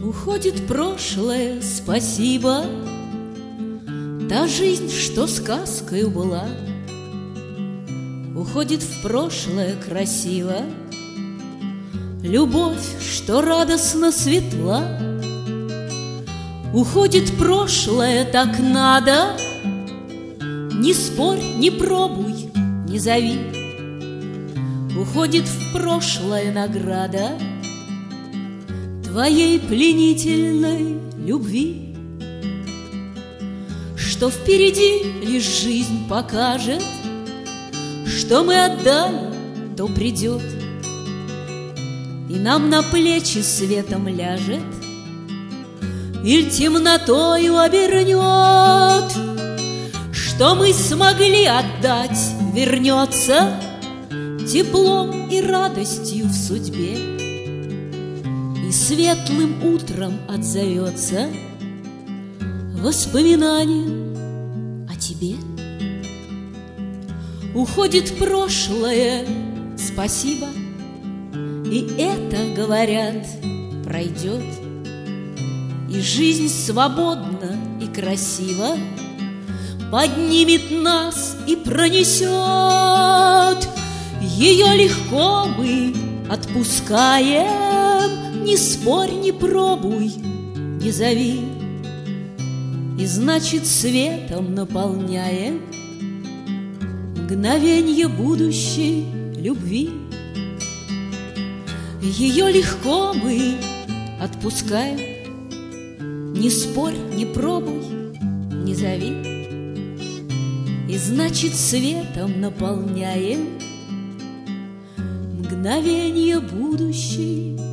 Уходит прошлое, спасибо. Та жизнь, что сказкою была, уходит в прошлое красиво. Любовь, что радостно светла, уходит прошлое, так надо. Не спорь, не пробуй, не зови. Уходит в прошлое награда твоей пленительной любви. Что впереди лишь жизнь покажет, что мы отдали, то придет, и нам на плечи светом ляжет, или темнотою обернет. Что мы смогли отдать, вернется теплом и радостью в судьбе, и светлым утром отзовется воспоминанием о тебе. Уходит прошлое, спасибо, и это, говорят, пройдет, и жизнь свободно и красиво поднимет нас и пронесет. Ее легко мы отпускаем, не спорь, не пробуй, не зови, и значит светом наполняем мгновенье будущей любви. Ее легко мы отпускаем, не спорь, не пробуй, не зови, и значит светом наполняем мгновенье будущей